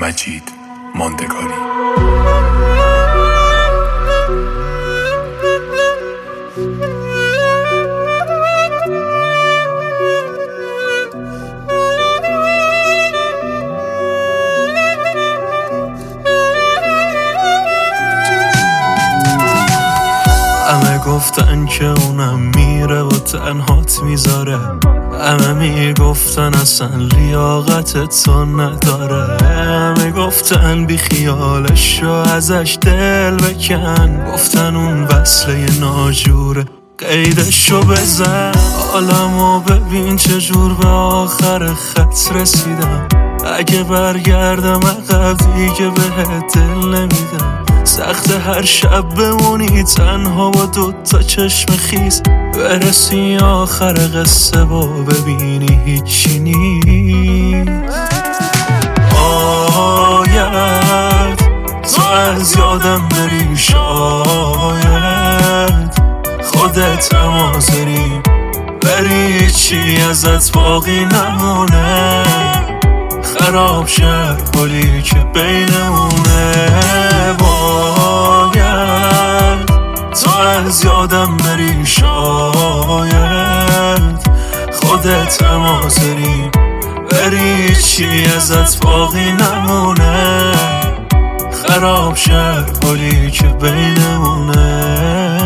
مجید ماندگاری. همه گفتن که اونم میره و تنهات میذاره، همه میگفتن اصلا لیاقت تو نداره، همه گفتن بی خیالش رو ازش دل بکن، گفتن اون وصله ناجوره قیدشو بزن. حالمو ببین چجور به آخر خط رسیدم، اگه برگردم عقب دیگه بهت دل نمیدم. سخت هر شب بمونی تنها با دوتا چشم خیس، برسی آخر قصه و ببینی هیچی نیست. باید تو از یادم بری، شاید خودت هم حاضری بری، چی ازت باقی نمونه، خراب شد گلی که بینمونه. باید تو از یادم بری، شاید خودت هم حاضری بری، چی ازت باقی نمونه، خراب شد گلی که بینمونه.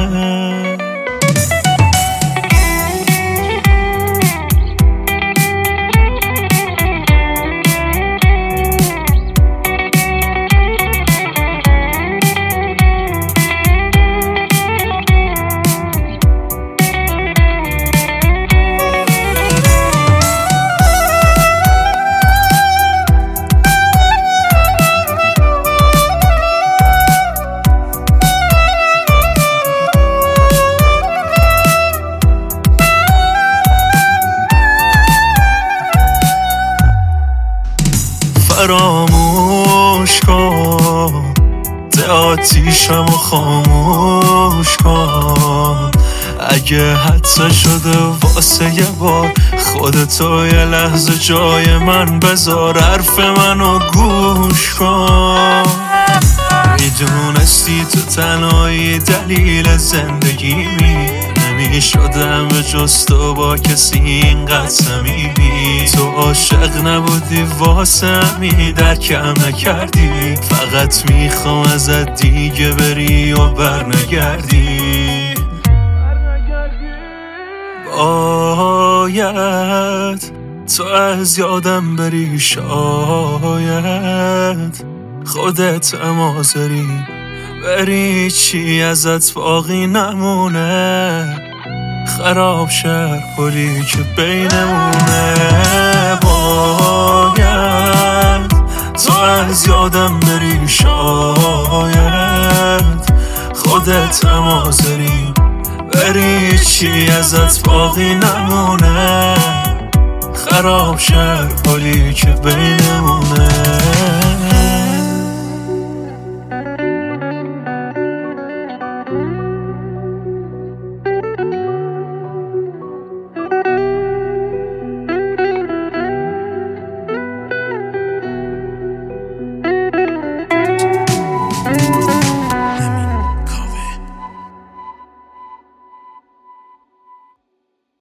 فراموش کن ده آتیشم و خاموش کن، اگه حدس شده واسه یه بار خودتو یه لحظه جای من بذار، حرف منو گوش کن. میدونستی تو تنهایی دلیل زندگیمی، نمیشدم به جز تو با کسی اینقدر صمیمی. تو عاشق نبودی واسه همی درکم نکردی، فقط میخوام ازت دیگه بری و برنگردی. باید تو از یادم بری، شاید خودت هم حاضری بری، چی ازت باقی نمونه، خراب شد گلی که بینمونه. باید تو از یادم بری، شاید خودت هم حاضری بری، چی ازت باقی نمونه، خراب شد گلی که بینمونه.